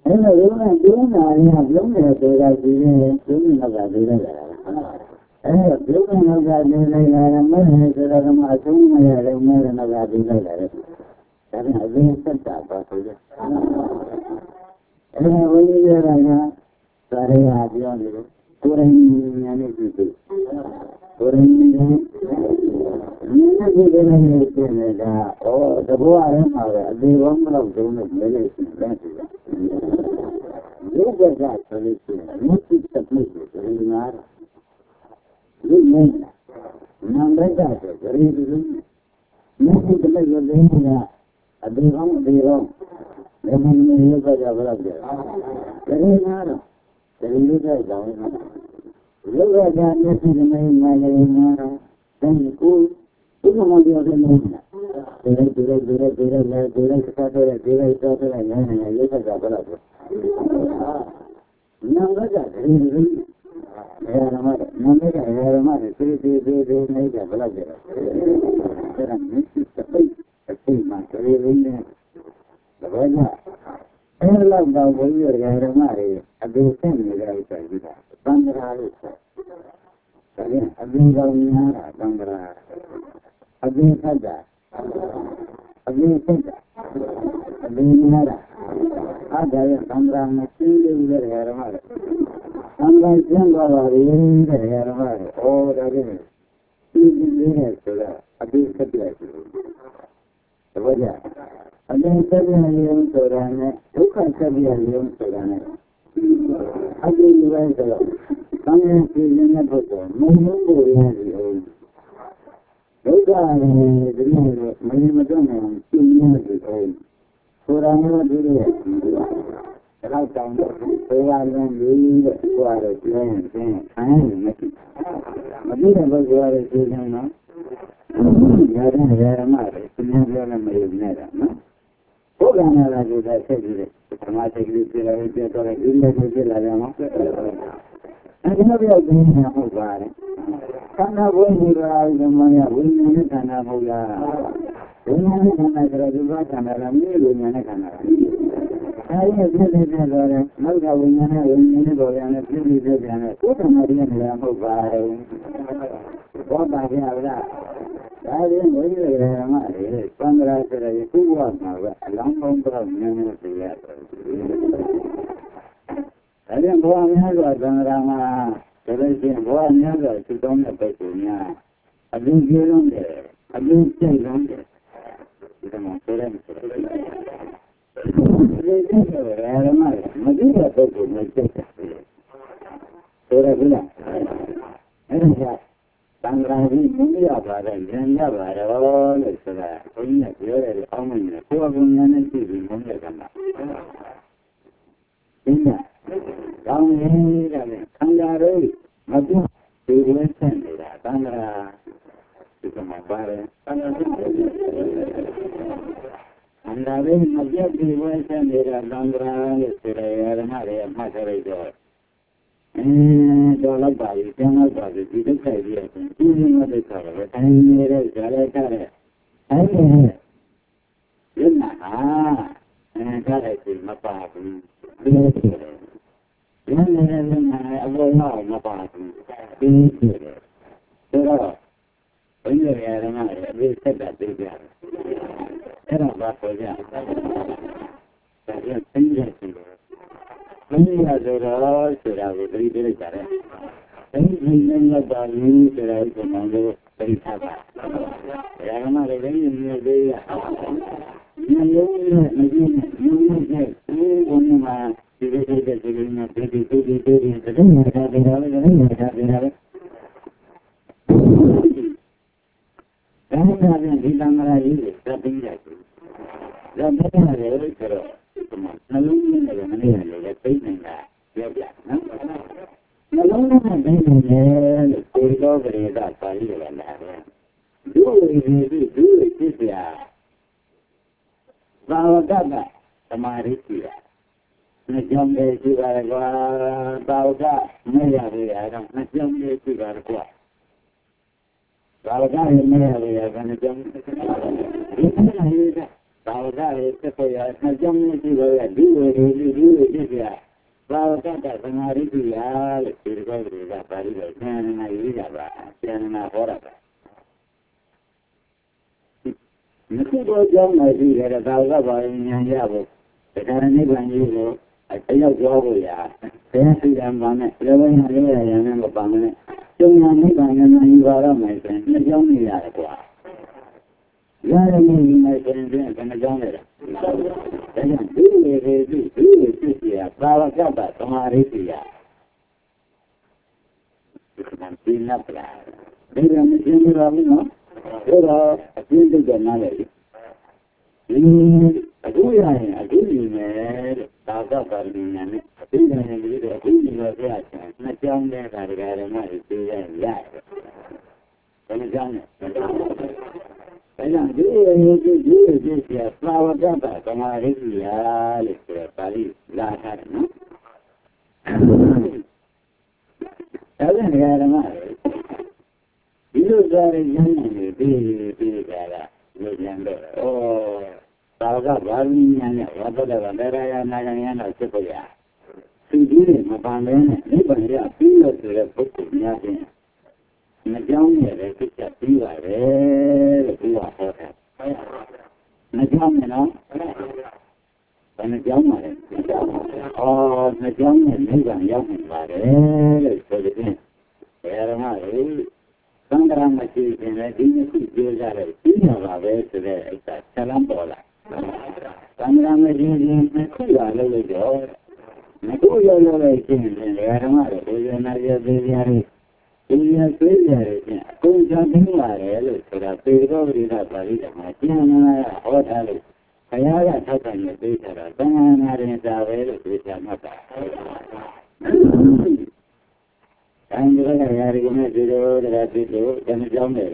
အဲ့တော့ဒီမှာကျုံးတာရပြုံးတယ်ဆိုတာဒီလေကျုံးနောက်ကဒီလိုက်တာအဲ့တော့ပြုံးနောက်ကဒီလိုက်တာမဲဆိုတော့မှအဆုံးမရတယ်မဲနောက်ကဒီလိုက်တာဒါပြန်အရင်ဆက်တာပါဆိုရအဲ့ဒါဝိနည်းရတာကသာရရပြောနေတယ်ကိုယ်ရင်ညာနေပြီကိုယ်ရင်ညာနေပြီတဲ့နေနေတာဩတဘောအရင်မှာပဲအသေးဘောမလို့တုံးလို့လည်းလည်းရှိတယ်ဒီကကဆိုလို့ရှိရင်မြစ်တစ်ပြည့်ဆိုရင်နာဒီမင်းနံပါတ်ကဆိုကြရင်ဒီမြစ်တစ်ပြည့်ဆိုရင်အသေးဘောအသေးဘောလည်းမင်းမျိုးကကြဘလောက်ကြတယ်နာတော့ဒီလိုတဲ့ကြောင့်လောကဓာတ်နဲ့ဒီလိုမှလည်းနာတော့ဒီကိုဒီကမှပြောတယ်နော်ဒီလိုစကားတွေနားနေရုပ်ကဘယ်လောက်နာမကဒီလိုရရမှာနာမကရရမှာဒီနေတာဘယ်လောက်ကြလဲအဲ့ဒါမြစ်အစိမ့်မှာဒီလိုနဲ့ဘာလဲအဲ့လောက်တော့ဘုန်းကြီးရရမှာလေအတူဆက်နေကြတယ်ဆိုပြီးတာသံဃာလို့ဆိုတယ်အပြင်ကောင်းများတာသံဃာအပြင်ဖတ်တာအပြင်စိတ်တာအပြင်နာတာအားဒါရသံဃာမရှင်းလို့ရရမှာလေသံဃာရှင်းသွားပါလေရရမှာလေဩဒါကဒီနေဆိုတာအပြင်ဆက်ပြလိုက်သဘောကျအပြင်ဆက်ပြရုံဆိုတာနဲ့ဒုက္ခဆက်ပြရုံဆိုတာနဲ့အပြင်လိုလိုက်ဆိုတော့သံဃာရှင်ရဲ့ဘုရားမင်းတို့ကိုရည်အောင်ဒုက္ခနဲ့ဒီလိုမင်းမတော့နိုင်ရှင်းနေတယ်ဆိုတာမျိုးဒီလိုတော့တောင်းတော့ဘယ်ရလုံးလေးတဲ့ဟိုရတော့ကျင်းခံရမရှိမသိတဲ့ပုဂ္ဂိုလ်ရရှင်းနေနော်ရရမှာလေသင်ပြောလည်းမရနေတာနော်ဘုရားနာလာကြတဲ့ဆက်ပြီးတယ်ဓမ္မစိတ်ကြီးပြလာပြီးတော့လည်းဒီလိုပြလာတယ်နော်အဲဒီလိုပြောပြီးနေဟုတ်ပါတယ်ခန္ဓာဘုံကြီးကဓမ္မရဝိညာဉ်နဲ့ခန္ဓာမဟုတ်လားဝိညာဉ်နဲ့ခန္ဓာဆိုတော့ဒီဘာခန္ဓာလားမြေဝိညာဉ်နဲ့ခန္ဓာအဲဒီပြည့်ပြည့်တော့လည်းနောက်ကဝိညာဉ်နဲ့ပေါ်ရတဲ့ပြည့်ပြည့်ပြန်တဲ့ကိုယ်ဓမ္မရည်နဲ့မဟုတ်ပါဘူးဘောပါကြလားဒါရင်ဘုရားရဟမတွေသံဃာဆိုတဲ့ကုဝမှာပဲအလောင်းပေါင်းတော့နည်းနည်းပြရတယ်ဒါပြန်ဘဝများစွာသံဃာမှာဒါလည်းချင်းဘဝများစွာသူတောင်းတဲ့ပုဂ္ဂိုလ်များအပြင်ကျလုံးတယ်အပြင်ကျိတ်လုံးတယ်ဒီမှာဆိုရင်ဒီရဟမမသိတဲ့ပုဂ္ဂိုလ်မျိုးကျိတ်တယ်ဆိုရဘူးလားအဲ့ဒါသံဃာကြီးမြင်ရပါတယ်ဉာဏ်ရပါတယ်လို့ဆိုတာဘုန်းကြီးကပြောတယ်အောင်းမင်းကကိုယ်ကဉာဏ်နဲ့သိပြီးမုန်းရကမှာဒီကကောင်းနေတာနဲ့ခန္ဓာတွေမပြတ်ဒီလိုဆက်နေတာသံဃာဒီကမှာပါတယ်သံဃာတွေခန္ဓာတွေမပြတ်ဒီလိုဆက်နေတာသံဃာလို့ဆိုရရဓမ္မတွေအမှတ်ထားလိုက်တော့တော့လောက်ပါပြီကျန်တော့ပါပြီဒီဒုက္ခကြီးရဲ့ဒီလိုဒုက္ခပဲတိုင်းနေတဲ့ဇာတ်ရတဲ့အဲ့ဒီရနာကားလိုက်ပြီးမပါဘူးဒီလိုဖြစ်တယ်ရနေတဲ့အဘောတော့မပါဘူးဒီဖြစ်တယ်ဆိုတော့ဘယ်လိုရရမှာလဲအပြီးဆက်တာသိကြတယ်အဲ့တော့ဘာဆိုကြဒါပြန်သိရတယ်မင်းရဆိုတော့ဆိုတာကိုသတိပေးလိုက်ကြတယ်။အဲဒီနဲ့လည်းပါလို့ဆိုတာကိုမှလည်းသတိထားပါ။ဒါကမှလည်းလည်းမြင်သေးရ။မလို့လည်းမကြည့်ဘူး။ဒီဘုံမှာဒီလိုနဲ့ဒီတည်းရတာဒီလိုလည်းရတာပဲ။ဒါကလည်းဒီတမရာကြီးကိုသတိရတယ်။ဒါပေမဲ့လည်းဆိုတော့နှလုံးသွင်းတယ်မနေရလေသိနေတာပြောပြနော်နှလုံးသွင်းတယ်သိနေတယ်လို့ကိုယ်တော်ကလေးကပါဠိလိုလာတယ်ဒုဝိသေတိဒုဝိသိပြဘာဝကကသမာဓိရှိတာနှကြောင်းလေးရှိတာကွာဘာဝကမရရရတော့နှကြောင်းလေးရှိတာကွာဘာဝကမရရရတော့နှကြောင်းဒီလိုရတာဘာဝကရဲ့သက်ရနှကြောင်းလေးရှိတော့ဒီဝေဒီ Bawa kata kemari itu ya, cerita tadi jangan ini apa, jangan apa. Mesti jauh masih ada tahu apa yang jauh. Sekarang ini banjir itu, saya jauh ya. Saya sudah mana, lepas ini yang mana bangun. Cuma ini bangun ini baru macam, jauh ni ada kuah. Jangan ini macam ni, kena jauh ni. Jangan itu ya. Bawa kata kemari itu ya. Nanti nak lah. Dia mesti ni lagi no. Kalau itu jangan lagi. Ini aku ni tahu kalau ni. Ini jadi aku ni macam macam ni cara macam itu ya. Jangan. Jangan dia ya. Bawa kata kemari ya. Lepas kali lah kan. Jangan cara macam itu dari jangan di cara jangan tahu baru ni apa dah bandara yang nak sekolah. Sendiri macam ni banyak pilih tu buku ni ada. Macam ni ada kita pilih ada buat apa. Macam ni no. Macam ni. Oh macam ni banyak ada. Seperti era macam Sanggaran masih ini juga ada. Ini apa sudah salam bola. Sanggaran masih ada lagi. Aku juga lagi ini era mana? Ini naga beriari. Ini beriari. Aku jangan ada. Sudah beri beri macam mana? Orang ada. Saya ada tanya bicara. Jangan ada yang tahu bicara apa. Kan juga hari ini video dan jam ni.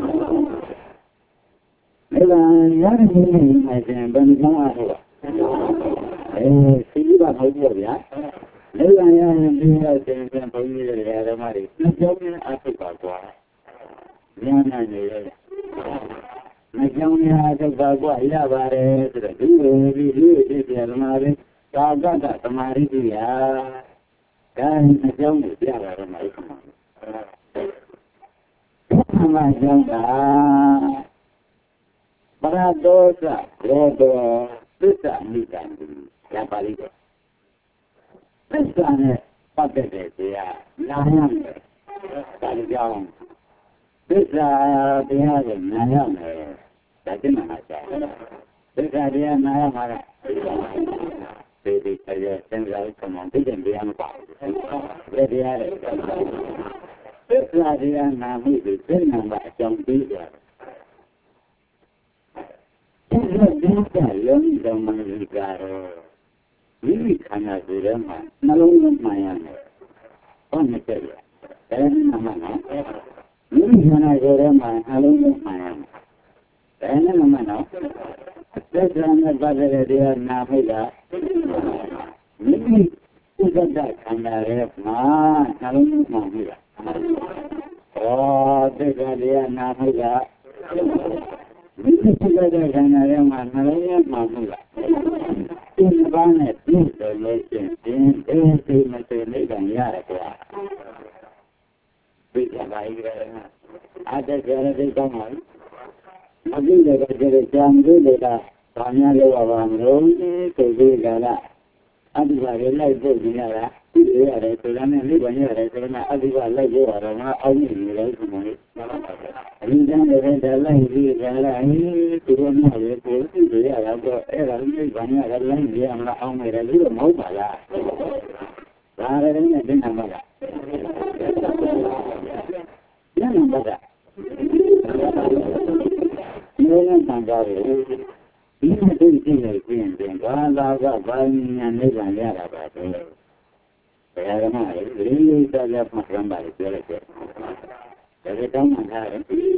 Memang hari ini macam banyak apa. Sila bahagia ya. Memang yang dia macam bahagia ada mari. Macam ni aku bawa. Jangan ni. Macam ni ada bawa ya bare. Ini dia mari. Kaga kemari dia. Kan macam ni dia orang macam pada dosa ni kan yang paling dosa ni pada dia nayang kalau jauh dosa dia nayang jadi mana saja dosa dia nayang mana jadi saya sendiri kemudian dia nampak. Jadi ada. Setelah dia nabi itu nampak jombi. Dia yang mengajar. Ini karena dia nolong mayang. Oh macam itu. Nama. Ini karena dia nolong mayang. Nama. Sekarang pada dia nabi dah. Ini sudah kandare kalau nabi dah. Oh, dia nabi dah. Ini sudah kandare nabi dah. Ini banyak ni macam ni kan ya apa. Bisa baik ada cara dia kamal. Lagi dia jam dia tanya lewat orang tu dia lah. Adiba lagi tu dia lah. Dia ada tu kan ni banyak ada tu kan. Adiba lagi orang awal ni lagi semua. Ini dia lah ini turun ni dia lah. Ni banyak ada lagi dia orang awal ni lagi mau bala. Ada ni ada nama lah. Dia nama dah. Dia nama dah. Ini tu kalau banyak ni banyak apa tu. Kerana ini saja macam baik je. Jadi kamu ada.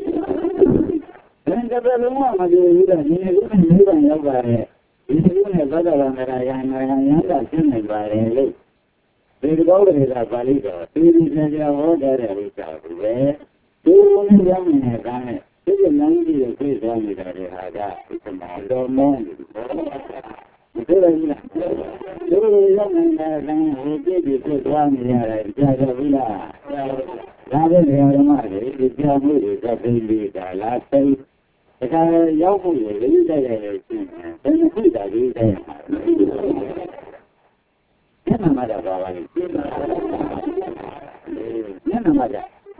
Dan kalau rumah macam ini banyak baik. Ini pun ada dalam yang tak sini baik. Jadi kalau kita balik, ini saja orang dari kita. Itu ni yang ni kan. Itu nanti kita ni dari ada. Itu malu. Thế là như là tôi rất là cái việc tôi quan thì là cho vui là ra đến theo mà để đi theo mới được ra đi cả lá cây cái giáo của người lý đây là cái nó cứ là đi đây nhất là mà được rồi nhất là mà được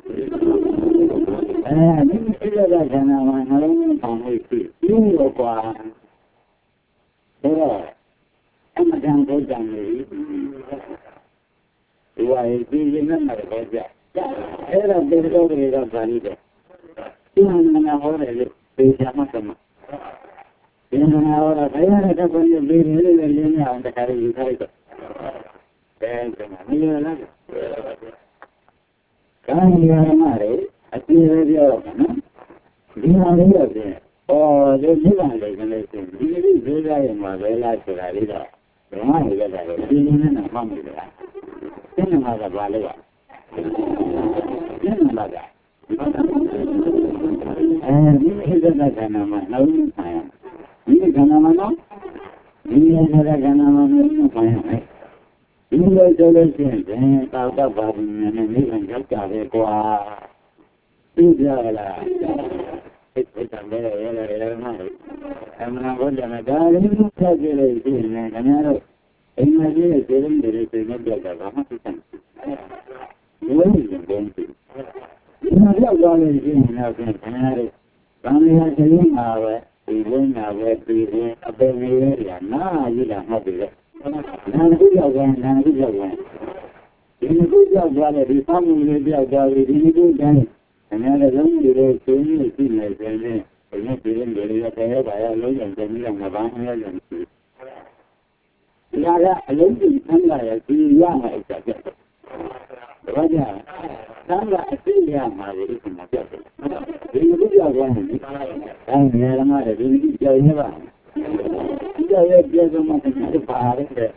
những cái đó là nào mà nó còn người chỉ yêu quá thế rồi em mà đang cố gắng nghĩ vậy thì nó là cái gì thế là bây giờ cái đó là gì đấy chứ không là hồi đấy thì sao mà làm thì nào là thấy là cái vấn đề gì là liên nhau người ta gì thôi cái này là cái này mà đấy thì là điều đó đi nào đi rồi để đi vào đây cái này thì đi ra mà về lại cái này đó mà cái này đi nên là không được thế mà là vào đây thế mà là những cái đó là mà nó phải những cái mà nó những cái mà nó phải những cái cho lên trên tao ta vào những cái cả về qua bây giờ là cái thằng này là mà em nói vấn đề là đó những cái này thì này cái này em nói cái này thì nó được là nó cái thằng với những cái nó rất là cái gì nào cái này Ramya Chari Mave, Even Mave, Even Abemir, Na, Yila Mabila. Nanakujagan. In Kujagan, the family of Javi, in Kujan, another young girl, Tony, and not even very okay by a low and Jamil and Havana and Sea. Yara, I don't think I see young as a Raja, Sanga, I see young, I will listen to that. In Kujagan, and Yarama, in Java. Java, the fire there.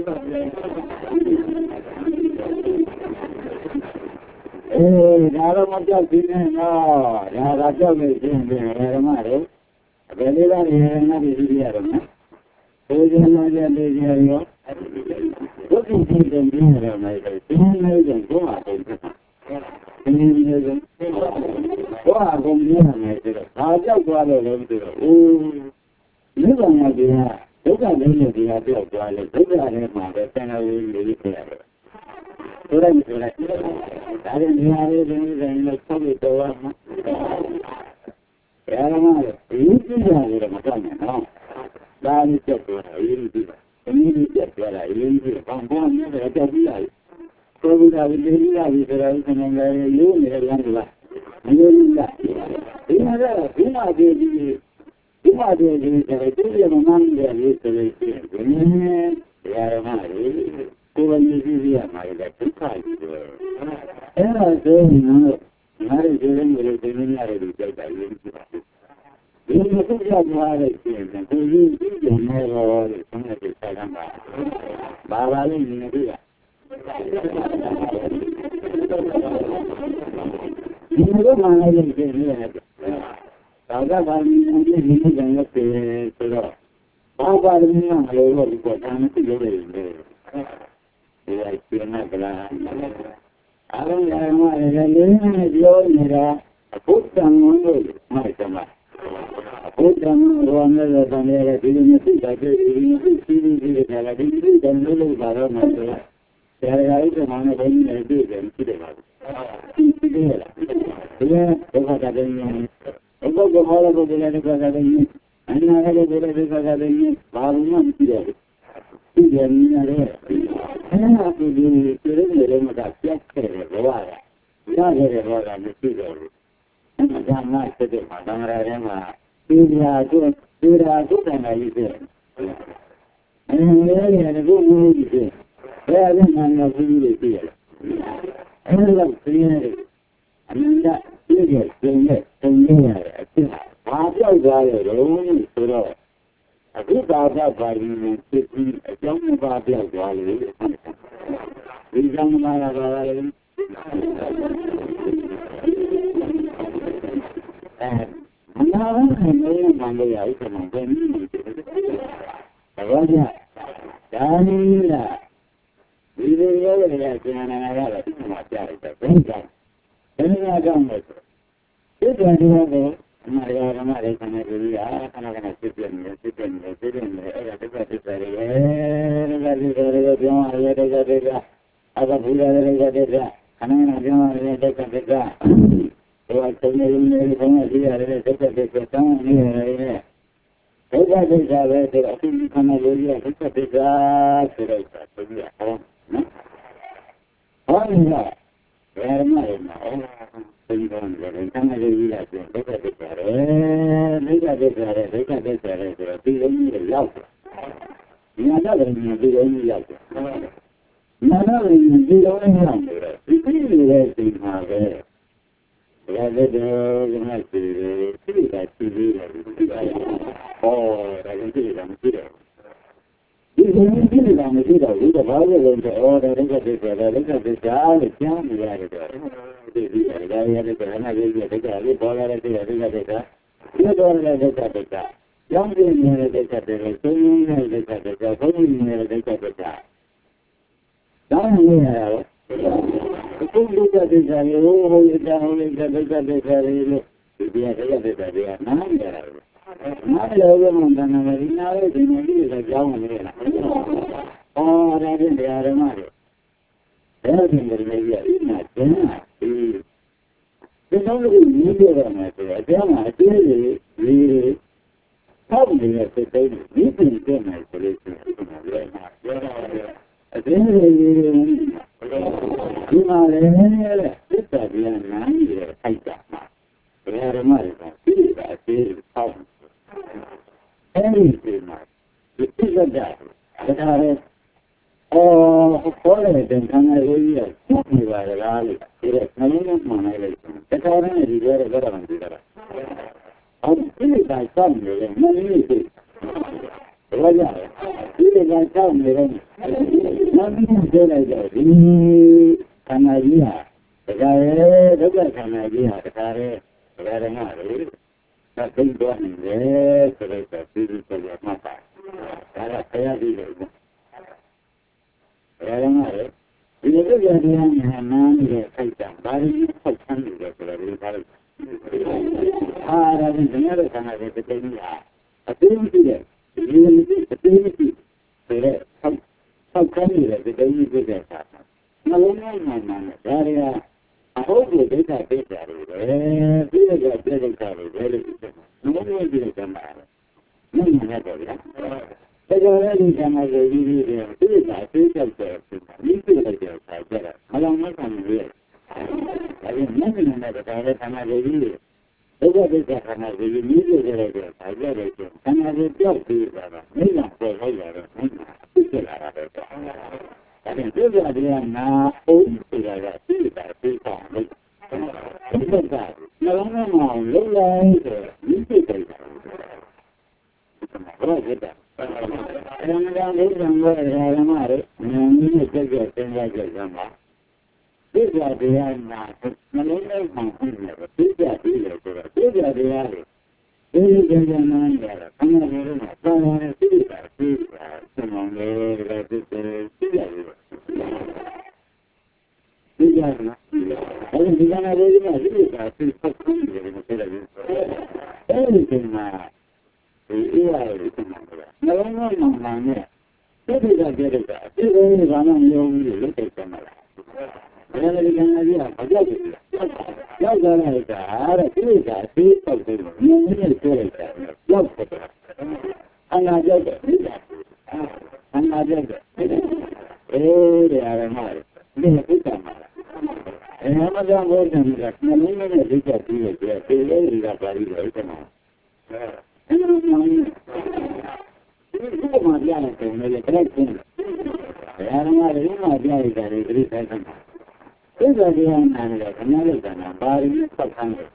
Nada más que tiene, no, ya la que me tiene, era madre. Pero la niña diría, ¿no? Ella no le decía yo. Yo que sí entendía, me decía, tiene el ¿cómo hacer? Tiene el ¿cómo hacer? Me decía, allá cuál es el no van a decir, yo también le diría, yo cuál es, yo la de madre, tengo que decir. Durante la tarde de los pueblos, era madre, y ya era montaña, ¿no? La dicha fuera, y dicha fuera, y campaña de la vida. Todo la vida, y se la dicen en la luna, y la luna. Y una de la manga, y se le dice, era madre. Todo el día, madre, ¿qué pasa? Era de no, madre, yo vengo de terminar el día. Y no sé ya madre, que yo no lo con la que está ganando. Va a valer mi vida. Y no madre, que mira. Ahora va a venir que pero va a venir a lo que importante yo le la izquierda clara. Ahora la ley dio mira, apunta mundo, marca más. Apunta mundo anda de manera que necesita que sí que la gente cuando le paró más. Se ha hecho mano con el día en Chile. Ya, toca cadena. Un poco malo porque la cadena. Ana la cadena, vamos a y de niña era que queremos hacer que robara. Ya le robara mi tío. Ya más que te mandan a la era tú en la idea. En el grupo dice, era de la vida. Era la primera. Anda, sigue, aquí baja para el yo me va a ver igual digamos para nada me mando ahí como ven ဘောကြဒါနည်းလားဒီလိုရောရတဲ့ကျန်နာရတာဒီမှာကြားလိုက်တယ်ဘယ်ကြောင့်ဘယ်လိုကြောင့်လဲဆိုဒီတော်တရားကိုအမှားရဓမ္မတွေဆန္ဒကြည့်ရခဏခဏစစ်ပြနေစစ်ပြနေစစ်ပြနေအဲ့ဒါတစ်ခါတစ်ခါလေးရဲ့ပြောင်းရတဲ့ကြတဲ့အဲ့ဒါဘုရားရဲ့ကြတဲ့ခဏခဏပြောင်းရတဲ့ကြတဲ့ဒီအဆုံးနေနေဘုရားကြည့်ရတဲ့ကြတဲ့တောင်းနေရတယ်ဒုက္ခဒိဋ္ဌာပဲဆိုတော့အတိခဏလေးရဒုက္ခဒိဋ္ဌာဆိုတော့ဆိုပြီးအောင်နော်ဟောဒီကဘယ်မှာလဲနော်သိကောင်းတယ်ခဏလေးရဆိုဒုက္ခဒိဋ္ဌာပဲဒုက္ခဒိဋ္ဌာပဲဒုက္ခဒိဋ္ဌာပဲဆိုတော့ဒီလိုမျိုးရောက်တယ်ညာတော့လည်းဒီလိုမျိုးရောက်တယ်ညာတော့လည်းဒီလိုမျိုးရောက်တယ်ဒီလိုလေးသိမှာပဲရတဲ့ဒီမှာစီစီကစီစီတယ်ဟောဒါကကြည့်ရမှာကြည့်တယ်ဒီလိုမျိုးကြည့်ရမှာကြည့်တော့ဒီဘာလို့လဲဆိုတော့ဒါလည်းကတည်းကလည်းကြားနေရတယ်ဒီဒါရတဲ့ကနေ့ရေးတဲ့ကလေးပေါ်လာတဲ့ဒီတော့လည်းကျောင်းပြင်းနေတဲ့ကတည်းကသုံးနေတဲ့ကတည်းကဘုန်းကြီးနေတဲ့ကတည်းကတောင်းနေရတာအခုလူကတည်းကရောဟိုရတဲ့ဟိုရတဲ့ကတည်းကလို့ဒီရတဲ့ကတည်းကနားရတာနားရောကမှတဏှာမရနာရဲ့ဒီလိုကြီးကကြောင်းနေရတာဟောရတဲ့တရားဓမ္မတွေဘယ်လိုဒီလိုကြီးရနာကျင်းတာဒီလိုမျိုးကြီးပြရမယ်ဆိုတော့အကျမ်းမှာအကျဉ်းကြီးထောက်နေတဲ့စိတ်တိုင်းဒီပြင်ပြမယ်ဆိုလို့ရှိရင်ဒီမှာလည်းပြောရတယ်အကျဉ်းကြီးဒီမှာလည်းသစ္စာပြန်နားနေတဲ့ခိုက်တာမှာဘယ်ရမှာလဲဒီကအကျဉ်းထောက်အဲဒီဒီမှာဒီသစ္စာဒါလည်းခေါ်တဲ့ခံရရေးရနေပါလားလို့ဒီကနှလုံးသွင်းမှလည်းတခါတည်းဒီလိုရတာမှဒီကအော်ဒီကစောင့်နေတယ်မင်းကြီးဘာကြလဲဒီကစောင့်နေတယ်မင်းကြီးပြောလိုက်တော့ဒီခန္ဓာကြီးဟာတခါရဲဒုက္ခခန္ဓာကြီးဟာတခါရဲဘယ်ရမှာလဲဒါသိတော့နေတယ်ဆိုတော့ဒီလိုဆိုရမှာပါဒါကဆရာကြီးလို့ရမှာလေဒီလိုကြတဲ့ဉာဏ်နာနေတဲ့စိတ်ကဘာလို့ဖောက်ဆန်းနေလဲဆိုတော့ဒီဘာလို့အားရတဲ့ဉာဏ်နဲ့ခန္ဓာရဲ့တစ်ချိန်ဟာအသိမရှိတဲ့ဒီလိုအသိမရှိဆိုတဲ့ဖောက်ဆန်းနေတဲ့တစ်ချိန်ကြီးဖြစ်တဲ့အခါနှလုံးသားမှန်မှန်ဒါတွေကအဟုတ်ကိုဒိဋ္ဌိပိတ်တာတွေပဲပြီးတော့ပြည့်စုံတာတွေပဲလို့ပြောတယ်နှလုံးသားကြည့်တဲ့ကံပါလေမင်းနဲ့တော့ဗျာဒါကြောင့်လည်းဒီကံမှာဒီဒီဒီဒီကသိချက်တယ်ဒီသိချက်တယ်ဆိုင်ကြတာမလောင်မခံဘူးလေအဲဒီမင်းနဲ့တော့ဒါလည်းခန္ဓာကိုယ်ကြီးဒုက္ခဒိဋ္ဌိခန္ဓာကိုယ်ကြီးမြည်ရတဲ့ဆိုင်ကြတယ်ဆိုခန္ဓာကိုယ်ပြောက်ပြီးတာကမင်းကပေါ်လိုက်ရတယ်မင်းကသိလာတာပဲဒါပြန်ပြပြတရားနာအောင်ဆိုတာကသိတာသိတာလို့ဒီကကနှလုံးသားမှာလုံလိုက်တယ်ဒီသိတယ်ဘာလို့လဲအမှန်တရားလေးကံဝဲရမှာလေဉာဏ်ကြီးနဲ့ကြက်ကြက်စဉ်းစားကြရမှာသိကြတရားနာနှလုံးသားမှာသိတယ်သိကြပြီးလို့ဆိုတော့သိကြတရားလေဒီကြံကြံနားရတာခဏလေးမှာသာယာသိတာသိတာစံအောင်လေသိတယ်သိကြနော်အဲဒီကနေ့လေးမှာသိတာသိဖတ်ပြီးတယ်မသိတယ်အဲဒီမှာဒီအေးရတယ်ဒီမှာနှလုံးသားမှန်နဲ့သိတဲ့ကြတဲ့ကအသိဉာဏ်ကမှမယုံဘူးလို့လက်ထက်မှာလားဘယ်လိုလဲကလည်းဘာကြောက်လဲရောက်ကြလိုက်တာတဲ့သိတာသိတော့တယ်မြင်နေတွေ့လိုက်တာရောက်တယ်အနာကြောက်တယ်အနာကြောက်တယ်အေးရရမှာလေသိတာမှာမကြောင့်ဘုရားကနှလုံးသားနဲ့သိကြပြီးတယ်ဒီလိုတွေကပါပြီးတော့ဒီမှာအဲဒီလိုမျိုးဒီမှာကြားနေတယ်လည်းတဲ့ချင်းဘယ်မှာလဲမှာကြားရတယ်ဒီလိုဆိုင်မှာဒီကတရားနာတယ်ခဏလေးကနာဘာရင်းပတ်ခံတယ်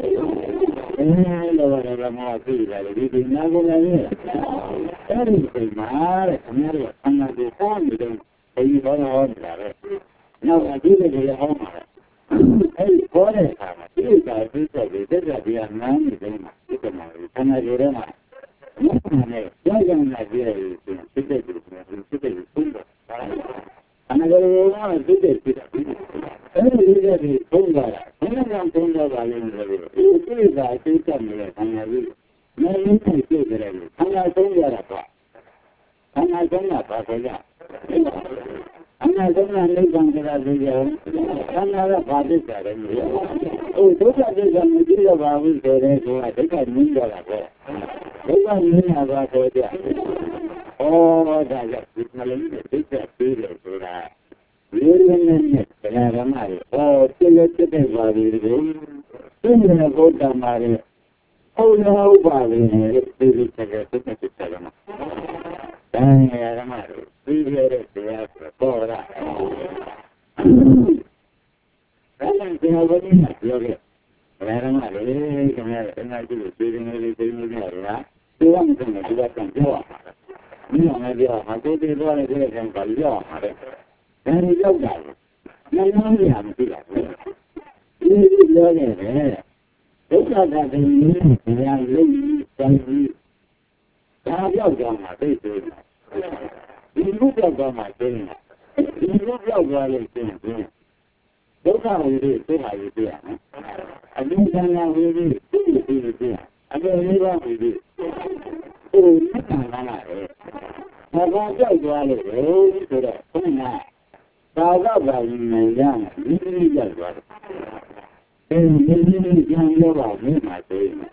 လောရရမောသိတယ်ဒီနာကိုလည်းအဲဒီချိန်မှာတဲ့ခဏလေးဆန္ဒကိုဟောနေတယ်ဒီဘောဟောနေတာပဲနောက်အကြည့်တွေဟောမှာအဲဒီဘောတဲ့အခါမှာဒီကသိတဲ့ဒီတက်တရားနာနေတယ်မှာဒီကမှာခဏလေးထဲမှာကြောက်ကြမှာပြည့်တယ်ဆိုရင်စစ်တဲ့လူတွေစစ်တဲ့လူပုံတော့အနာဂတ်ရောစစ်တဲ့ဖြစ်တာအဲဒီလူတွေပုံတာဘယ်နဲ့ကြောင့်ပုံတော့ပါလဲလို့ဒီကိစ္စအသိချင်နေတဲ့ဆန္ဒကြီးမင်းကြီးသိကြတယ်လို့ဆန္ဒဆုံးရတာပေါ့ဆန္ဒဆုံးတာပါဆိုကြအနာဂတ်မှာနိဗ္ဗာန်ကြရသေးတယ်ဆန္ဒကဘာဖြစ်ကြတယ်လို့ဒုက္ခဒုက္ခမကြည့်ရပါဘူးဆိုတဲ့ဆိုတာဒုက္ခမြင်ကြတာပဲဒုက္ခမြင်ရပါဆိုကြဩဒါကြောင့်ဒီမလေးဒုက္ခပြီးလို့ဆိုတာဒီလိုနဲ့တရားဓမ္မတွေစိတ်လက်တက်တဲ့ပါပြီဒီလိုသိနေတဲ့ဘုရားမှာလေဟုတ်လားဟုတ်ပါပြီဒီလိုချက်ချက်တက်တက်တယ်မှာတရားဓမ္မတွေပြီးရတဲ့တရားဆိုတော့ဒါလည်းတရားဝင်နေပြောခဲ့တရားဓမ္မတွေခင်ဗျာအနာကျလို့သိနေလေသိနေကြတာဒီကနေ့ကဒီကကံပြောရမှာဒီအောင်လည်းပြောမှာတိုးတိုးတော့လည်းဒီကံကပြောရမှာလေဒါတွေရောက်တာလည်းမင်းများမရှိတာဘူးဒီပြောနေတယ်ဒုက္ခကတည်းကတရားလုံးတိုင်းပြီးဒါပြောက်ကြမှာသိသေးတယ်ဒီလူပြောက်ကြမှာသိနေဒီလူပြောက်သွားလို့သိနေဒုက္ခဝိရိယသိတာယူပြရမယ်အကျဉ်းချမ်းသာဝိရိယသိပြရအပေလေးပါဝိရိယဒီမြတ်တာလာတယ်ဘာကြောက်သွားလို့ဆိုတော့ဘုရားသာသဘာဝဉာဏ်ရမယ်ဒီလိုကြောက်သွားတယ်ဒီလိုကြံရောပါမင်းမှာသိနေ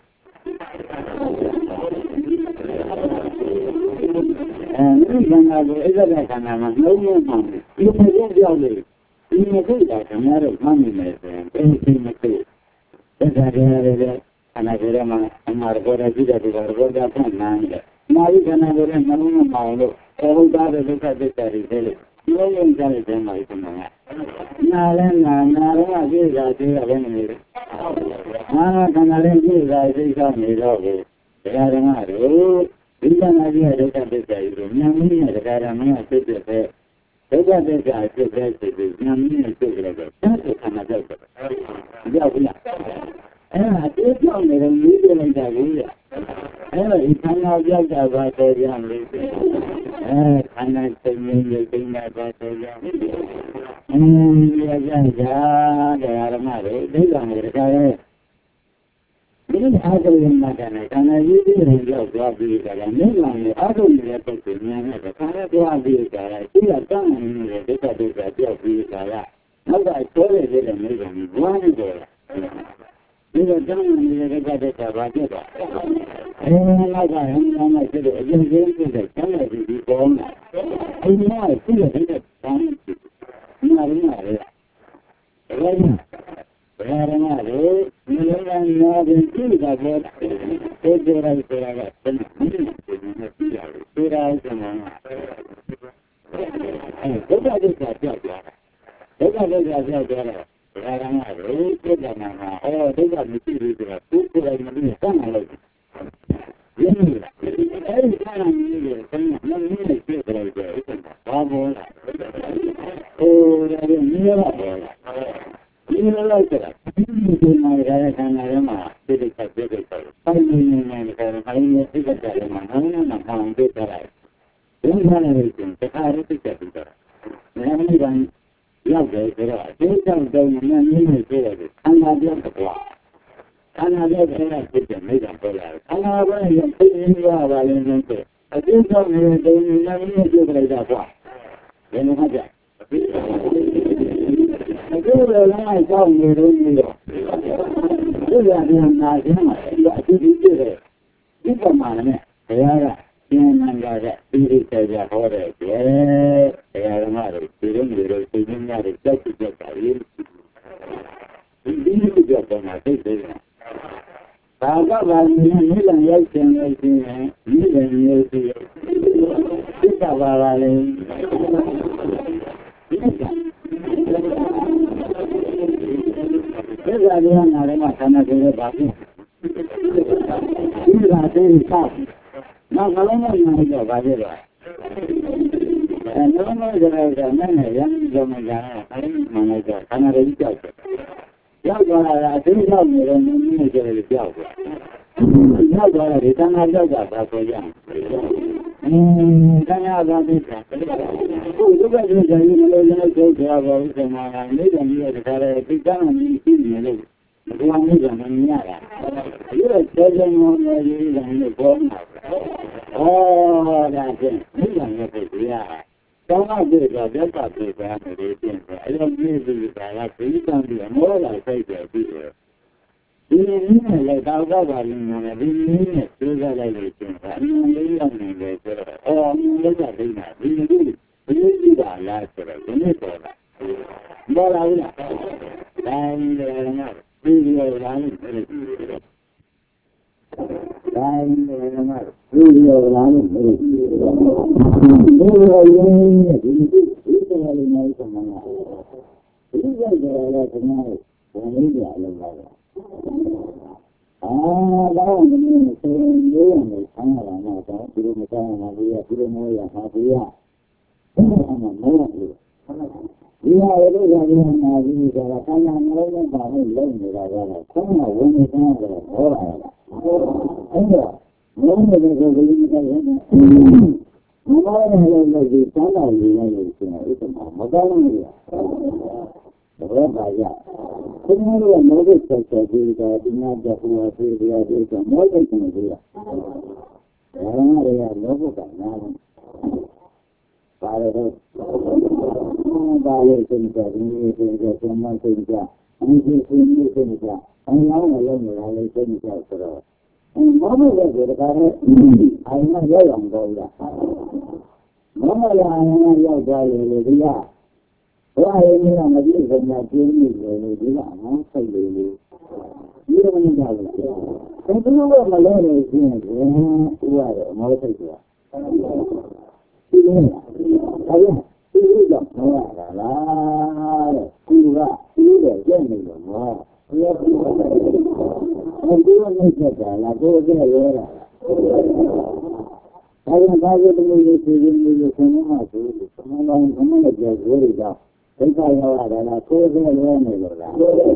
ဒီကံကလည်းအဲ့ဒါကခန္ဓာမှာလုံးဝမှန်တယ်ဒီလိုမျိုးကြောက်လို့ဒီမသိတာခင်ဗျားတို့မှတ်မိမယ်ဆိုရင်ဒီမသိသက်သာရတယ်ခန္ဓာကိုယ်မှာအမှားပေါ်ရကြည့်တဲ့ဒီကတော့ဖန်နာနေတယ်မာရိခန္ဓာကိုယ်နဲ့နှလုံးမပေါအောင်လို့ဟုတ်သားတဲ့ဒုက္ခသစ္စာတွေသိလို့ဒီလိုရင်ကြတဲ့မှာဒီမှာနာလည်းနာတော့ပြည့်တာသိရတယ်နေတယ်မာခန္ဓာလည်းပြည့်တာသိချနေတော့ဘူးတရားဓမ္မတို့ဒီကနေ့ရဲ့ဒုက္ခသစ္စာတွေဉာဏ်မင်းရဲ့တရားဓမ္မရဲ့သိတဲ့ဒုက္ခသစ္စာဖြစ်တဲ့စိတ်ကိုဉာဏ်မြင့်သိကြတယ်။ဒါကခန္ဓာကြောက်တယ်။ကြောက်ဘူးလား။အဲ့ဒါအကျိုးကြောင့်လည်းမြည်ပြလိုက်တာလေ။အဲ့ဒါဒီခန္ဓာကြောက်တာပါဆိုကြလို့ခန္ဓာစိတ်မြင့်သိနေတာပါဆိုကြ။ဒီရကြတရားဓမ္မတွေဒိဋ္ဌာန်တွေတခါလဲဒီအားထုတ်ရင်မှတယ်ခန္ဓာကြီးတွေရောက်သွားပြီးကြတယ်နိဗ္ဗာန်ကိုအားထုတ်နေတဲ့ပုဂ္ဂိုလ်များနဲ့ခန္ဓာသွားပြီးကြတယ်ဒီကတန်းနေတဲ့ဒုက္ခဒုက္ခပြောက်ပြီးကြတာနောက်ကတိုးရတဲ့နိဗ္ဗာန်ကိုဘွားနေကြတယ်ဒီကတန်းနေတဲ့ဒုက္ခဒုက္ခဘာဖြစ်သွားနောက်ကဟန်နာမဖြစ်တဲ့အရင်ကဖြစ်တဲ့ဆန်းရည်ဒီပေါ်မှာဒီမှာရှိတဲ့ဒုက္ခဆန်းဒီမှာရင်းရတယ်ဘယ်လိုဘယ်ရမှာလဲဒီလိုမျိုးနားပြီးကြည့်တာပဲဒီကြရိုက်ဆိုတာကဘယ်လိုလဲဒီလိုဆိုရအောင်ကျွန်တော်ဒုက္ခဒုက္ခပြောက်သွားတာဒုက္ခဒုက္ခပြောက်သွားတာဘယ်ရမှာလဲပြည့်တယ်မှာဒုက္ခမရှိဘူးဆိုတာသူ့ကိုယ်တိုင်မသိစမ်းလာလို့ဒီလိုအဲ့ဒီကာရမီးရဲ့ဆင်းရဲမင်းနဲ့ပြည့်တယ်ကြည့်ဘာဘောလားဒါလည်းမြင်ရပါဘောလားဒီလိုလိုက်တာဒီမှာရတဲ့ခန္ဓာထဲမှာသိတဲ့ချက်သိတဲ့ချက်ပိုင်းနေနေတယ်ခိုင်းနေသိတဲ့ချက်မှာနာမည်မှာပေါင်းသိတဲ့လိုက်ဒီမှာလည်းကျင်တခါရသိတဲ့တူတာနာမည်ကရောက်တယ်ဆိုတော့အသေးချောင်းတုံးနဲ့နင်းနေသေးတယ်ခန္ဓာပြောက်တော့ခန္ဓာပြောက်တဲ့ဖြစ်တဲ့မိစ္ဆာပေါ်လာခန္ဓာပဲရသိနေရပါလိမ့်မယ်အသေးချောင်းနေတဲ့တုံးနဲ့နင်းနေသေးတယ်ကွာဘယ်လိုမှကြအခုလည်းလည်းကြောက်နေလို့ပြီးတော့ဒီကနေ့နာကျင်မှာအတူတူပြည့်တယ်ဒီကမှလည်းဘုရားကကျင်းမှန်ကြတဲ့ပြီးရတဲ့ကြဟောတဲ့ကျဲတရားဓမ္မတွေဒီလိုမျိုးတွေသိနေရတယ်ကြောက်ကြတာလေဒီလိုကြောက်တာသိတယ်ဘာကဘာနေနေလည်းရောက်ခြင်းလိုက်ခြင်းဒီလည်းမျိုးစီဒီကဘာလာလဲဒီကဒီကနေ့နားလည်းမဆန္ဒကြရပါဘူးဒီကတည်းကနောက်ကလည်းမနိုင်တော့ပါသေးတယ်နော်မကြရတဲ့နာနဲ့ရမ်းကြမကြတာအဲ့ဒီမှလည်းခန္ဓာတွေကြောက်တယ်ရောက်သွားတာအသိရောက်နေတယ်နည်းနည်းကြည့်ကြောက်တယ်ရောက်သွားတယ်တဏှာရောက်တာပါဆိုကြတဏှာသာသိတာခုဒုက္ခတွေကြရင်လည်းလည်းကျုပ်ကြပါဘူးဆိုမှနေတယ်ပြီးတော့ဒါလည်းဒီကံကြီးရှိနေလို့ဒီအောင်ကြီးကမမြင်ရတာဒီလိုကျေကျေမောမောကြီးကလည်းပေါ်မှာဒါဖြင့်ဒီကံရဲ့ပြရတောင်းတော့ဒီကပြတ်တာပြေးတာနေပြင်တယ်အဲ့လိုပြေးပြီးတာကဒီကံကြီးအမောလာစိတ်တယ်ပြီးတယ်ဒီနည်းနဲ့လည်းတောက်တော့ပါလိမ့်မယ်ဒီနည်းနဲ့ပြေးကြလိုက်လို့ကျင်တာအင်းလေးရောက်နေတယ်ဆိုတော့လောကဒိနာဒီလိုဒီတာလားဆိုတော့ဒီနေ့ပေါ်လာပေါ်လာဘူးလားတိုင်းတယ်ငါပြီးရောလာလို့တိုင်းတယ်ငါပြီးရောလာလို့ဒီလိုရင်းနဲ့ဒီလိုလေးနိုင်ဆုံးမှာဒီကြိုက်တယ်လည်းခင်ဗျားဝင်နေကြလို့ပါတော့ဒါကလည်းဆိုရင်ရိုးနေဆန်းရတာတော့ဒီလိုမကောင်းဘူးဒီလိုမျိုးရမှာဒီကမောလို့ဒီဟာရဲ့လို့ရတယ်မှာဒီကဆန်းရနှလုံးနဲ့ပါလို့လုံနေတာကတော့ခေါင်းကဝင်နေတယ်တော့ဟောတာအဲ့တော့လုံးနေတဲ့ကိုယ်ကြီးကလည်းမကောင်းတဲ့လို့ဒီစမ်းတော်ကြီးလည်းဆိုရင်ဥပမာမကောင်းဘူးတော့ပါရခင်ဗျားတို့ကမောဒိတ်ဆက်ဆက်ပြီးတော့ဒီမှာကြောက်ဟိုအသေးသေးသေးဆိုမောဒိတ်ကိုကြည့်ရဒါကလည်းလောဘကနားပါတော့ဘာလို့စင်ကြဒီစင်ကြဆမစင်ကြအင်းဒီစင်ကြအင်းလောင်းလည်းနေတာလေစင်ကြဆိုတော့မောဒိတ်ကတကားနဲ့အိမ်မှာရောက်အောင်တော့လားမောဒိတ်ကအိမ်မှာရောက်သွားလေဒီကဘာရင်းကမကြည့်စမ်းပြင်းနေတယ်လို့ဒီကအမှန်ဆိုင်တယ်လို့ဒီလိုမင်းသားလို့ပြောတယ်ဘယ်လိုမှမလဲနေရှင်ဘယ်ဥရတော့မောစိတ်ဆိုတာဒီလိုဒါပြန်ဒီလိုတော့မောရတာလားတဲ့ဒီကဒီလိုကျက်နေလို့မောဘယ်လိုဖြစ်လဲဒီလိုနေကြတာလားကိုယ်ကလည်းရောတာဒါကြောင့်ဘာလို့ဒီလိုလေးသိနေလို့ဆင်းမှာဆိုလို့ဆင်းတော့ဘယ်မှာလဲပြောရတော့ဒိဋ္ဌာရောက်လာတယ်လားကိုယ်ကလည်းရောနေလို့လား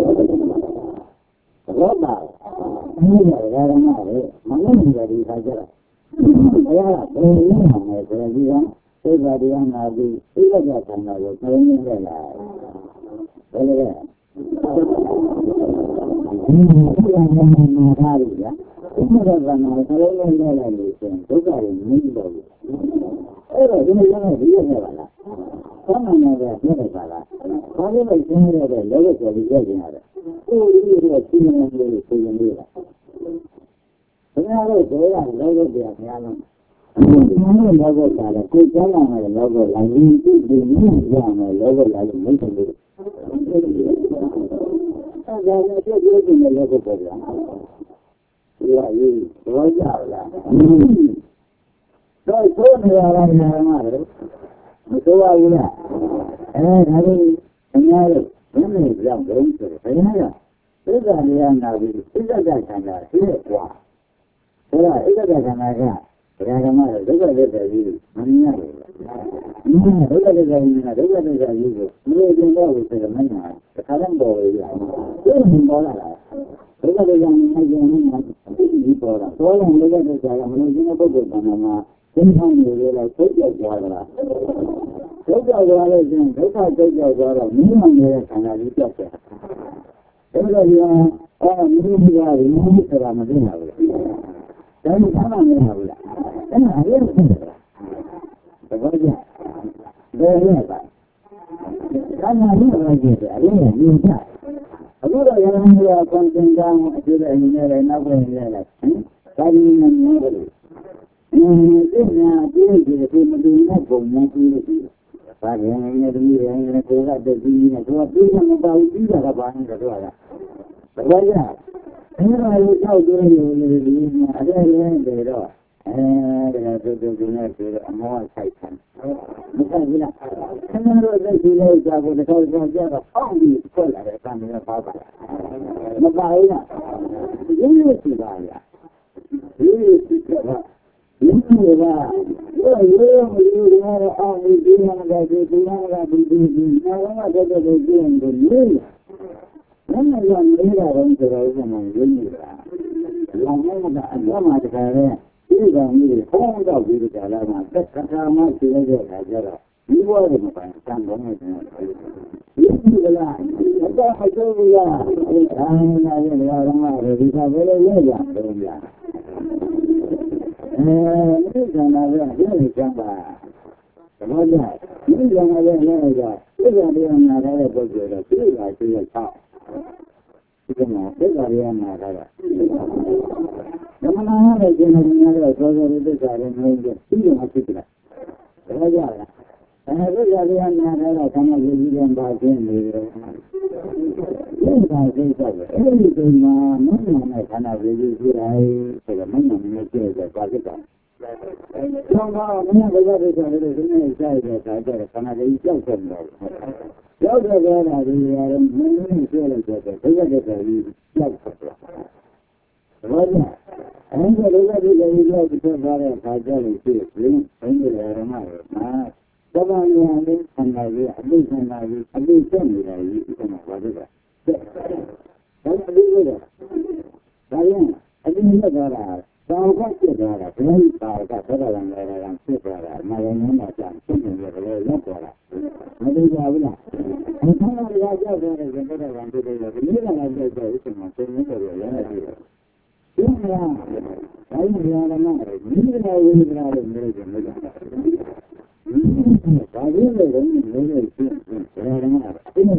ဘောပါဒီလိုရရမှာလေမနည်းငယ်ဒီခါကျတော့ဘုရားကဘယ်လိုလုပ်မှာလဲဆိုတော့ဒီကသိပါတရားနာပြီးသိရကြဆန္ဒကိုသိနေကြလားဘယ်လိုလဲဒီလိုမျိုးထားရည်လားဒီလိုကနာဆလုံးလုံးနဲ့လို့ဆိုရင်ဒုက္ခတွေမင်းတော့ဘူးအဲ့တော့ဒီလိုလည်းဒီရနေပါလားဘာမှမလုပ်ရပြပါလားဘာလို့လဲရှင်းရတဲ့လောကကျော်ကြီးရဲ့ကျင်ရတယ်ကိုယ်ကြီးရဲ့ရှင်းနေလို့ဆိုရင်လေဘယ်လိုလဲဆိုရလောကတရားဘုရားလုံးဒီလိုလောကတာလေကိုယ်ကျမ်းလာမယ်လောကလာရင်ဒီလိုရမယ်လောကလာရင်မင်းတို့အဲ့ဒါလည်းပြောကြည့်နေလောကပေါ်လာဒီဟာကြီးတော့ကြလားတော့ဆိုနေရတာလည်းမှာလေမဆိုပါဘူးလားဒါလေးအများကြီးဘယ်နဲ့ကြောက်တော့ဆိုတော့ဘယ်နဲ့လဲသစ္စာလေးနာပြီးသစ္စာကခန္ဓာရှိရဲ့ကွာဆိုတော့ဣဒ္ဓခန္ဓာကဘယ်ကမှဒုက္ခသစ္စာကြီးမမြင်ရဘူးဒုက္ခသစ္စာကြီးကဒုက္ခသစ္စာကြီးကိုမလို့ကျင်တော့ဘူးဆိုတော့မညာတခါတော့ပေါ်ရည်ဒီလိုပေါ်လာတာဒုက္ခသစ္စာကြီးမကျင်ဘူးဒီပေါ်လာတော့လည်းဒုက္ခသစ္စာကမလို့ကျင်တဲ့ပုဂ္ဂိုလ်ကမှသင်္ခါနေလေတော့သိကြသွားတာဒုက္ခသွားလို့ကျင်ဒုက္ခသိကြသွားတော့မြင်မှနေတဲ့ခန္ဓာကြီးပြောက်တယ်ဒါကြရင်မြင်ပြီးတာမြင်ဆိုတာမသိနိုင်ဘူးဒါမှမဟုတ်ဘူးလားအဲ့ဒါအရင်ကတည်းကဘောကြဘယ်လဲပါခန္ဓာကြီးကကြည့်တယ်အရင်ကမြင်ကြအခုတော့ရဟန်းကြီးကကွန်တင်ကြောင်းအကျိုးတဲ့အနေနဲ့နောက်ပြန်ရလာဒါကြီးနဲ့မြင်တယ်ဒီညာဒီဒီမတူတဲ့ပုံနဲ့ပြီးလို့ဘာလဲနေတယ်ဒီရင်းနဲ့ကိုယ်ကတည်းကနေတော့ပြီးမှမပါဘူးပြီးတာကဘာနဲ့တော့ကဘာလဲအဲ့ဒါကိုကြောက်ကြနေတယ်ဒီမှာအဲ့ဒါလည်းတယ်တော့ဒါတို့နဲ့ဆိုတော့အမောဆိုင်ခံမဆိုင်ဘူးလားခဏတော့လက်ကြည့်လိုက်ကြဖို့တစ်ခါတော့ကြတော့အောက်ပြီးထွက်လာတယ်ကံနဲ့ပါပါမပါဘူးလားဒီလိုရှိပါလားဒီလိုရှိတော့ဒီလိုကရိုးရိုးအောင်ဒီမှာကဒီမှာကဒီနောက်တော့တော့ကျင်းတယ်လေမင်းကလည်းနေတာတော့ဆိုတော့မှရင်းနေတာ Lama agama da kare shi ga mu ko da bi da alama ta kaka ma shi ne da jara ni wa da mu kan san ga mu yi da da hajo ya ai na ya rama da bi ka bele ne ya ya ni da na ya ni kan ba kamar da ni da na ya ne ga ni da na da ko da shi ga shi ya ta kuma sai da ya na da Namanya ada jenisnya saudara itu cari mungkin itu masih tidak. Belajar. Karena itu jadian ada karena jadi yang bagian ini. Ini bagian saja. Ini cuma mana karena jadi sirai sebagaimana mungkin bagian. Kalau mana belajar itu ada sini saya saja karena jadi jauh sendiri. Jauh dari orang mungkin saya saja. Saya jadi jauh sendiri. Wajah, anda juga tidak bisa barang saja itu, ini ramai. Nah, kalau ni sendiri, habis sendiri itu macam apa? Kalau dia, saya, ada ni ada, tahu tak ada, kalau tahu tak ada orang sekarang, malam ni macam semua orang ada. Ada juga. Kalau dia ada orang tu dia, ni ada itu macam ni dia. Saya berada mana? Ini adalah wilayah mereka. Saya berada di wilayah mana? Ini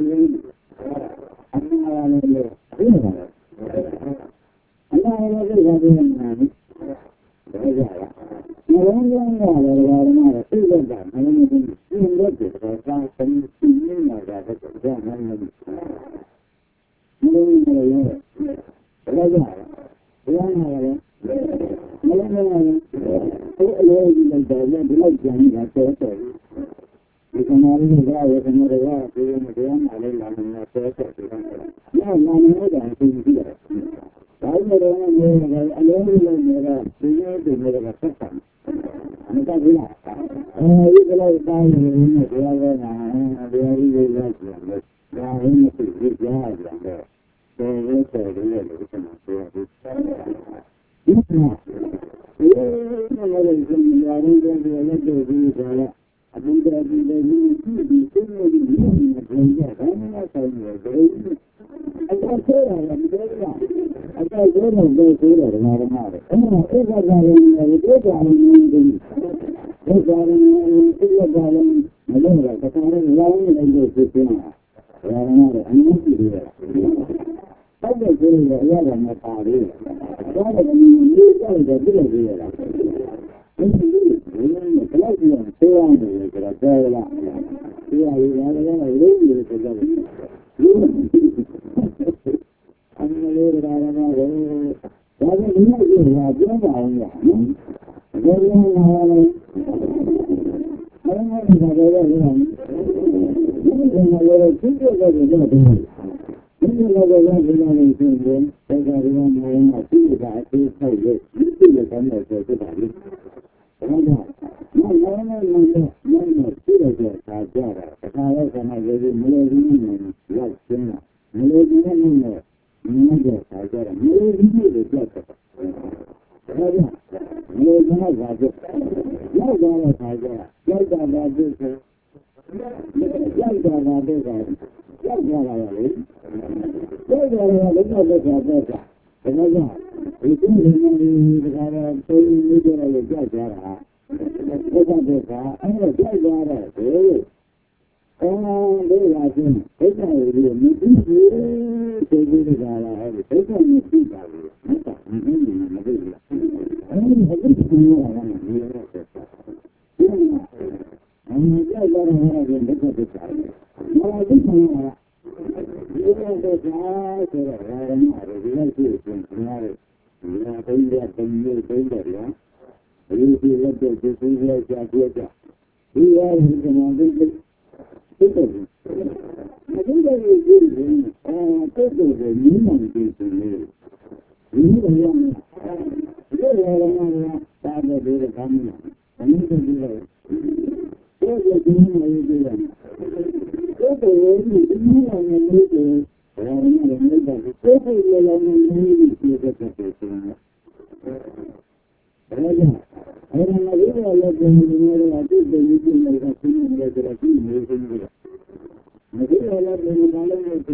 Raja, orang lagi Allah dengan hati dari mereka sini mereka sini mereka. Mungkin Allah dengan malam itu.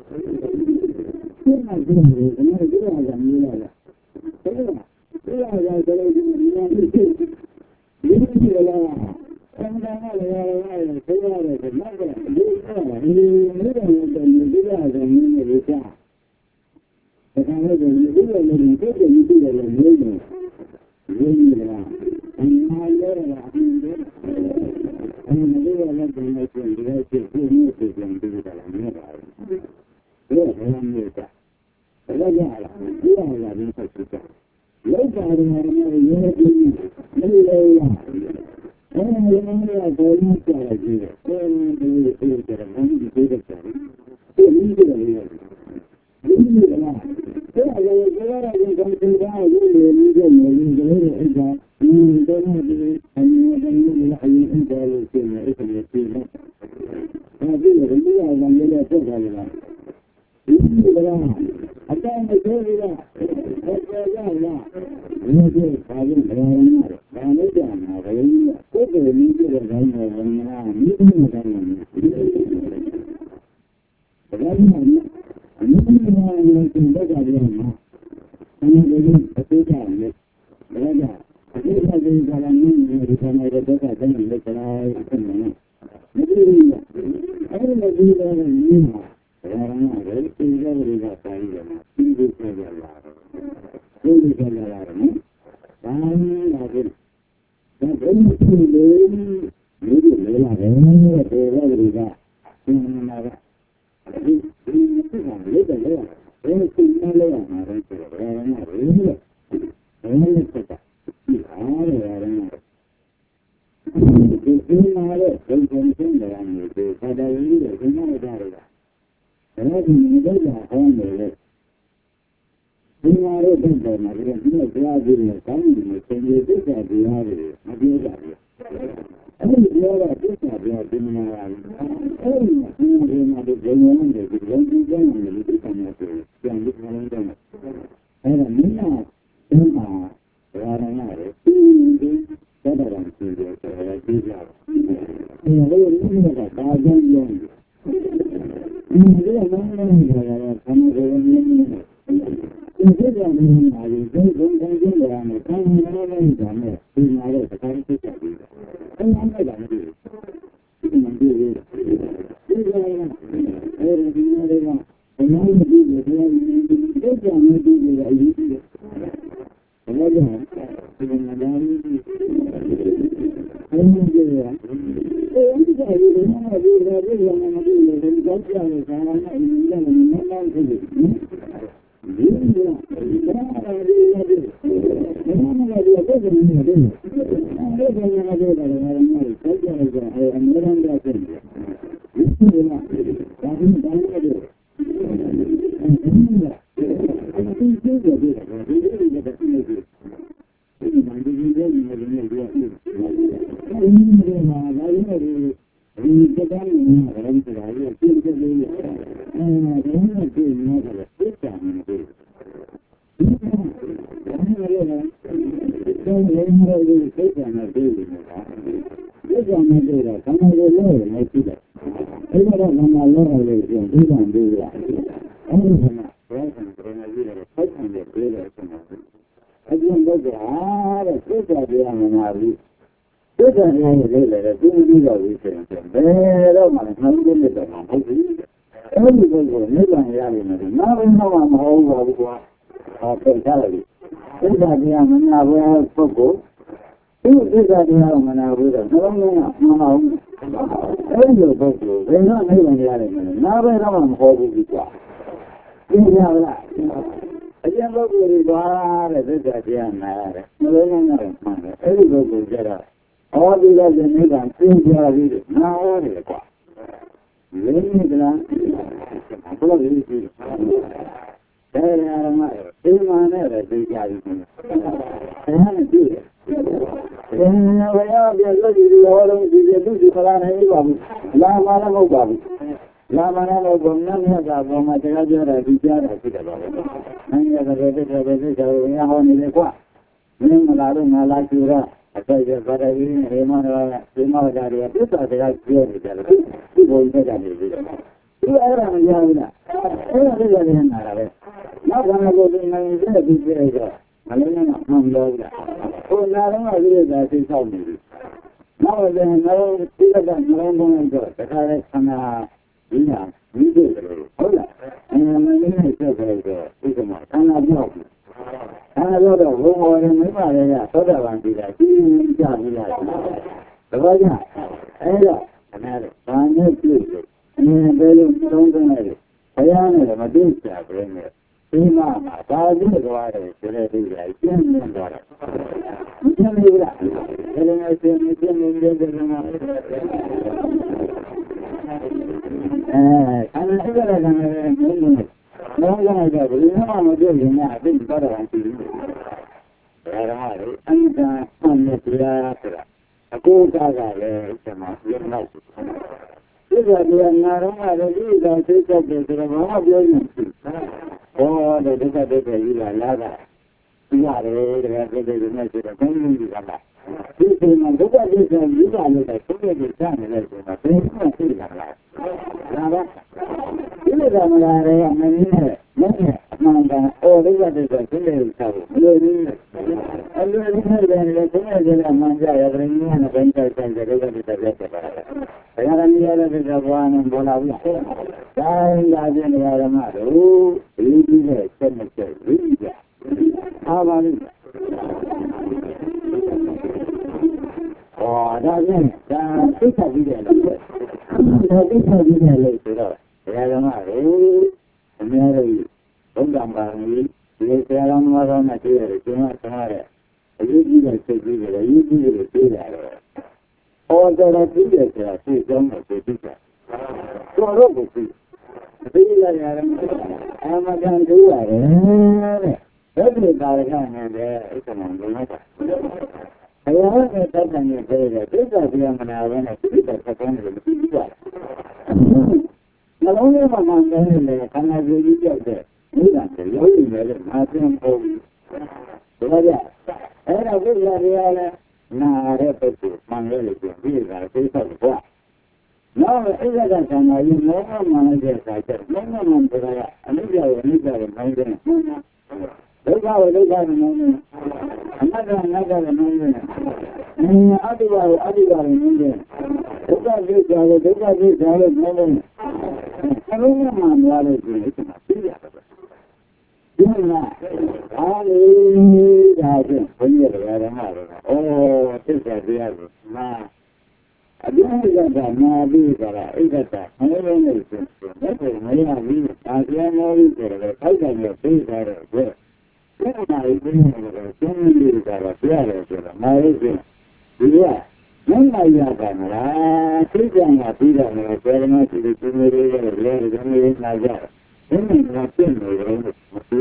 Kita ada mula. Kita ada kalau ini Minimum Malakura, I tell you, but I didn't remember Rimavadaria, this was the right year. People get at it. You are a young, not one of those in my big area. Malena, Mamma. Oh, now I realize that it's all me. Now then, no, still than London and go. The carrot and we do. Hold up. And Malena is so very good. And I know. And I don't know who in the area, so that one be like, the Vaja, and I know, please. And don't know. I am a Madinka, bring it. Sima, I did water, so that is like $10. You can leave that. And I say, you can leave it. And I got a no one ever, you know, I'm doing that. I didn't bother on TV. And I'm not the a cool guy, you're not. This is not only the two subjects of all of your or the disability you are lava. You are the message of community. This is my good idea, you are the community channel. I think I see that. Lava. You know, I'm Manga, oh, this is a very trouble. I really heard that Manga every year and a venture can get rid of it. I have the other is a one and Bolavia. Dying as in the Aramado, leaving the cemetery. How about it? Oh, that's it. That's it. Aramado. Mary, Undambani, the Alan material, tomorrow. You did it. All that I did, I see some of the teacher. So, obviously, I'm a gun to it. Everybody can have it's an umbrella. I have a dozen years later, this is the young man when I see that the not only am I can I really get there? You don't say, you made it, nothing for you. So, and I will realize, now I have to, my relative, these are people of the now, if I can know, you know, manager, I said, no, and if I need to remind them, look how it is, another, and otherwise, look at this, I don't know what is it. You know, I need that when you're oh, this is the other. Now, I don't get that, no, these are that. I don't know this. That's what I mean. I don't know this. I don't know these are good. Then I bring it, so many are my reason. Yeah. Non hai la camera, ti sei una fila nella ferma, ti devi vedere, non la gara. E non attendo,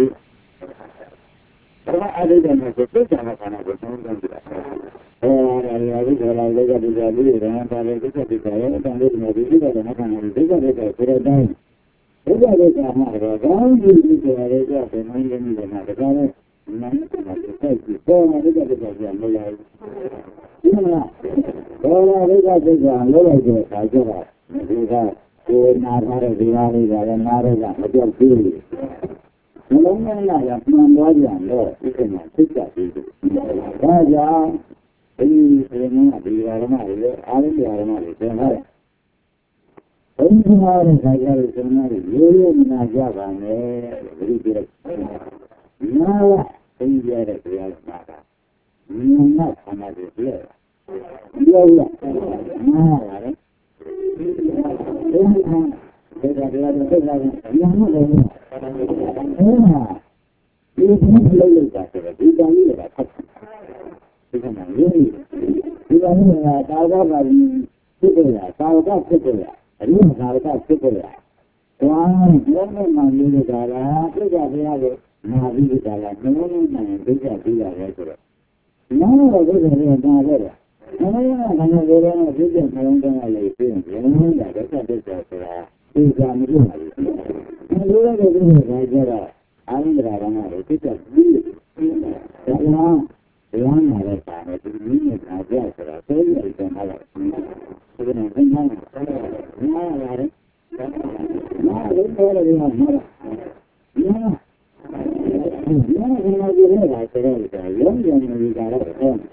però adesso che tu sei una cosa, non ti la vita la lega di salire, non fare questo di fare, non fare una visita, non fare una visita, però dai. E da che chiamare, quando ti la lega, che non gli mi viene a fare, non è che come lega che facciamo lei. Ora veda che allora che faceva, veda che narrare di narrare da figli. Non è la non voglio, dice ma tutta figli. Già, e non arrivare mai, arrivare mai, cioè ogni cagare tornare, io non già ne ridere. No, inviare creare nada. Non è una idea. Io beyond that time, it is meaning of death, but I say you can have it. So then I think, no, I got it. No, I didn't know it anymore. Yeah. No, I didn't know I said everything. You got it.